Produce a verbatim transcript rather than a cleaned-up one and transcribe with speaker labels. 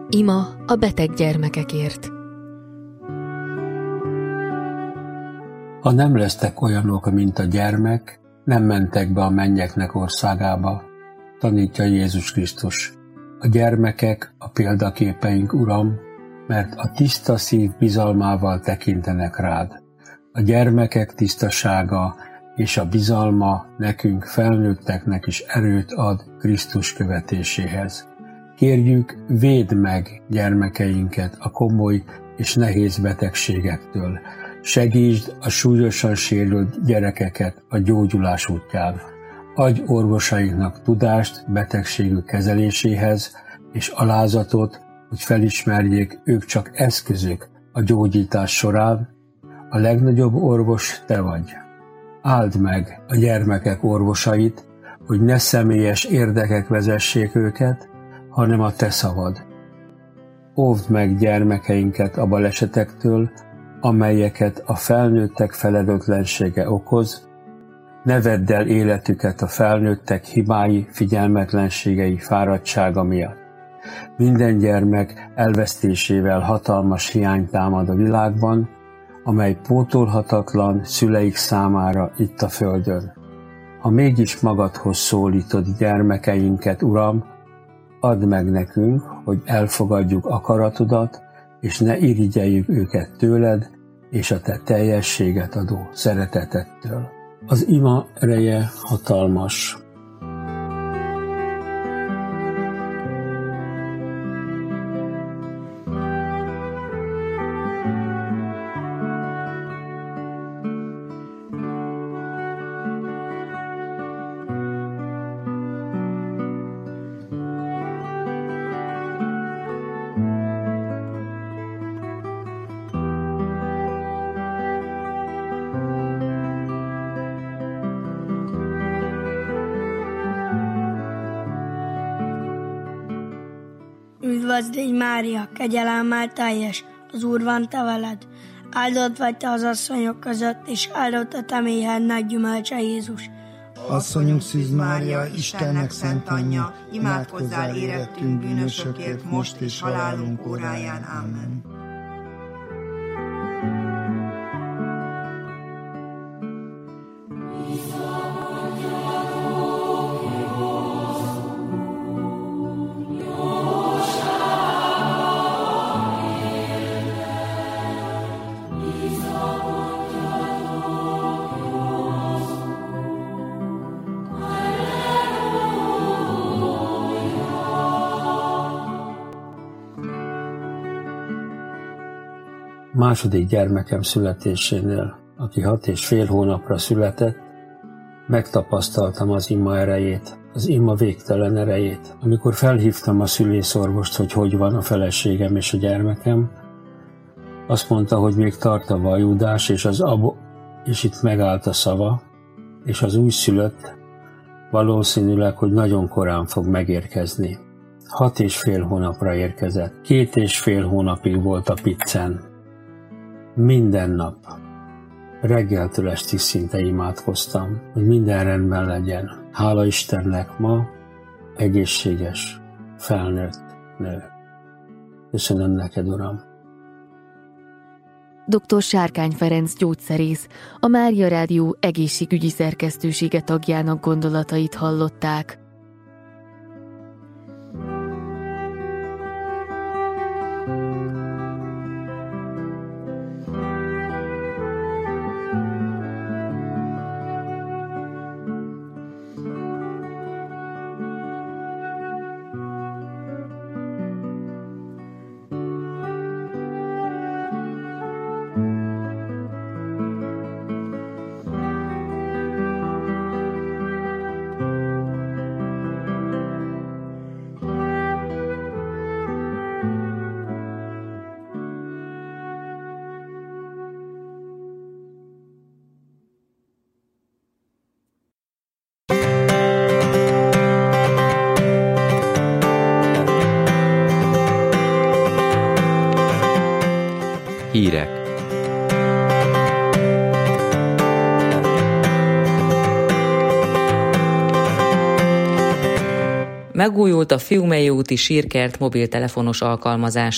Speaker 1: Ima a beteg gyermekekért.
Speaker 2: Ha nem lesztek olyanok, mint a gyermek, nem mentek be a mennyeknek országába, tanítja Jézus Krisztus. A gyermekek a példaképeink, Uram, mert a tiszta szív bizalmával tekintenek rád. A gyermekek tisztasága és a bizalma nekünk felnőtteknek is erőt ad Krisztus követéséhez. Kérjük, védd meg gyermekeinket a komoly és nehéz betegségektől. Segítsd a súlyosan sérült gyerekeket a gyógyulás útján. Adj orvosainknak tudást betegségük kezeléséhez, és alázatot, hogy felismerjék, ők csak eszközök a gyógyítás során. A legnagyobb orvos te vagy. Áld meg a gyermekek orvosait, hogy ne személyes érdekek vezessék őket, hanem a te szavad. Óvd meg gyermekeinket a balesetektől, amelyeket a felnőttek felelőtlensége okoz, ne vedd el életüket a felnőttek hibái, figyelmetlenségei, fáradtsága miatt. Minden gyermek elvesztésével hatalmas hiány támad a világban, amely pótolhatatlan szüleik számára itt a földön. Ha mégis magadhoz szólítod gyermekeinket, Uram, add meg nekünk, hogy elfogadjuk akaratodat, és ne irigyeljük őket tőled, és a te teljességet adó szeretetettől. Az ima ereje hatalmas.
Speaker 3: Üdvözl légy, Mária, kegyelemmel teljes, az Úr van te veled. Áldott vagy te az asszonyok között, és áldott a te méhednek gyümölcse, Jézus.
Speaker 4: Asszonyunk Szűz Mária, Istennek szent anyja, imádkozzál érettünk bűnösökért, most és halálunk óráján. Amen.
Speaker 2: Második gyermekem születésénél, aki hat és fél hónapra született, megtapasztaltam az ima erejét, az ima végtelen erejét. Amikor felhívtam a szülészorvost, hogy hogy van a feleségem és a gyermekem, azt mondta, hogy még tart a vajudás, és, az abo- és itt megállt a szava, és az újszülött valószínűleg, hogy nagyon korán fog megérkezni. Hat és fél hónapra érkezett. Két és fél hónapig volt a piccen. Minden nap, reggeltől estig szinte imádkoztam, hogy minden rendben legyen. Hála Istennek, ma egészséges, felnőtt nő. Köszönöm neked, Uram.
Speaker 1: doktor Sárkány Ferenc gyógyszerész, a Mária Rádió egészségügyi szerkesztősége tagjának gondolatait hallották.
Speaker 5: Megújult a Fiumei úti sírkert mobiltelefonos alkalmazás.